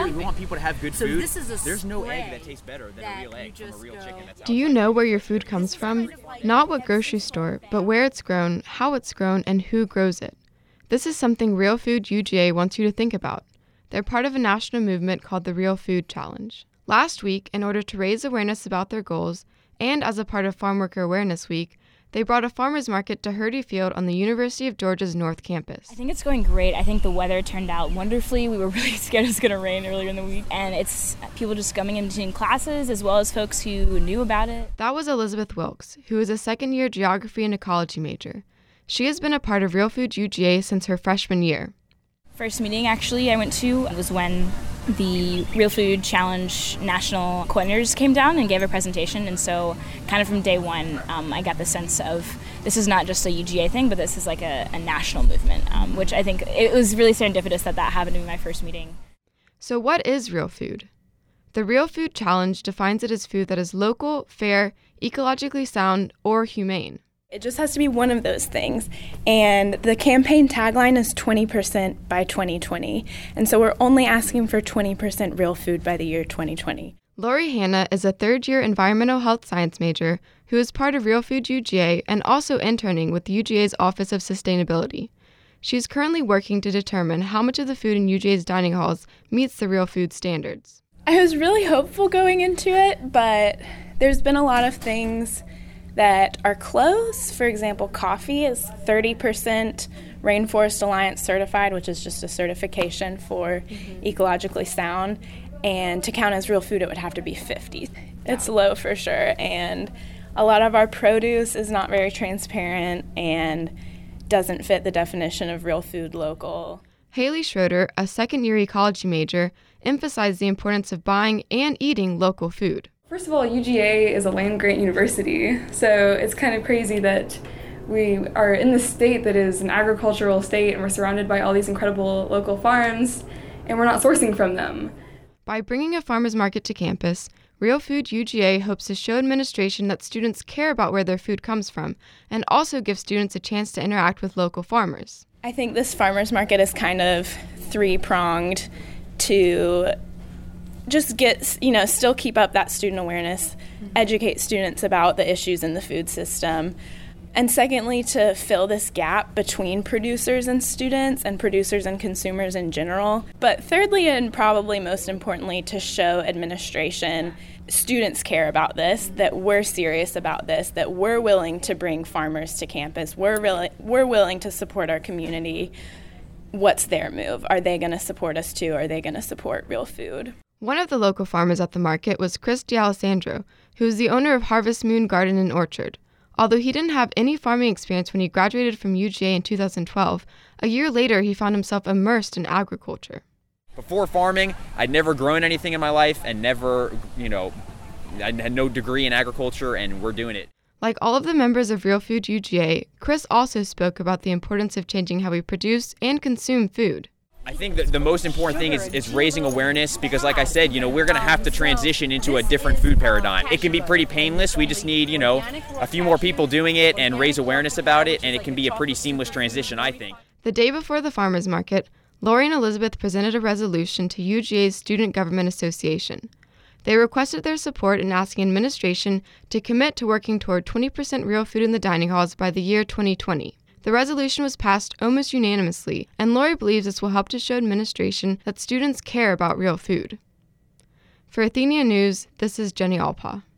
we want people to have good So food. this is a There's no egg spray that tastes better than a real egg from a real chicken. That's Do you know where your food comes from? Not what grocery store, but where it's grown, how it's grown, and who grows it. This is something Real Food UGA wants you to think about. They're part of a national movement called the Real Food Challenge. Last week, in order to raise awareness about their goals, and as a part of Farm Worker Awareness Week, they brought a farmer's market to Hurdy Field on the University of Georgia's North Campus. I think it's going great. I think the weather turned out wonderfully. We were really scared it was going to rain earlier in the week. And it's people just coming into classes as well as folks who knew about it. That was Elizabeth Wilkes, who is a second-year geography and ecology major. She has been a part of Real Food UGA since her freshman year. First meeting, actually, I went to was when the Real Food Challenge national coordinators came down and gave a presentation. And so kind of from day one, I got the sense of this is not just a UGA thing, but this is like a national movement, which I think it was really serendipitous that happened to be my first meeting. So what is real food? The Real Food Challenge defines it as food that is local, fair, ecologically sound, or humane. It just has to be one of those things. And the campaign tagline is 20% by 2020. And so we're only asking for 20% real food by the year 2020. Lori Hanna is a third-year environmental health science major who is part of Real Food UGA and also interning with UGA's Office of Sustainability. She's currently working to determine how much of the food in UGA's dining halls meets the real food standards. I was really hopeful going into it, but there's been a lot of things that are close. For example, coffee is 30% Rainforest Alliance certified, which is just a certification for ecologically sound. And to count as real food, it would have to be 50. It's low for sure. And a lot of our produce is not very transparent and doesn't fit the definition of real food local. Haley Schroeder, a second-year ecology major, emphasized the importance of buying and eating local food. First of all, UGA is a land-grant university, so it's kind of crazy that we are in this state that is an agricultural state and we're surrounded by all these incredible local farms and we're not sourcing from them. By bringing a farmer's market to campus, Real Food UGA hopes to show administration that students care about where their food comes from and also give students a chance to interact with local farmers. I think this farmer's market is kind of three-pronged to just still keep up that student awareness, educate students about the issues in the food system, and secondly, to fill this gap between producers and students and producers and consumers in general. But thirdly, and probably most importantly, to show administration students care about this, that we're serious about this, that we're willing to bring farmers to campus, we're willing to support our community. What's their move? Are they going to support us too? Are they going to support real food? One of the local farmers at the market was Chris D'Alessandro, who is the owner of Harvest Moon Garden and Orchard. Although he didn't have any farming experience when he graduated from UGA in 2012, a year later he found himself immersed in agriculture. Before farming, I'd never grown anything in my life and never, I had no degree in agriculture, and we're doing it. Like all of the members of Real Food UGA, Chris also spoke about the importance of changing how we produce and consume food. I think that the most important thing is raising awareness because, like I said, we're going to have to transition into a different food paradigm. It can be pretty painless. We just need, a few more people doing it and raise awareness about it, and it can be a pretty seamless transition, I think. The day before the farmers market, Lori and Elizabeth presented a resolution to UGA's Student Government Association. They requested their support in asking administration to commit to working toward 20% real food in the dining halls by the year 2020. The resolution was passed almost unanimously, and Lori believes this will help to show administration that students care about real food. For Athenia News, this is Jenny Alpa.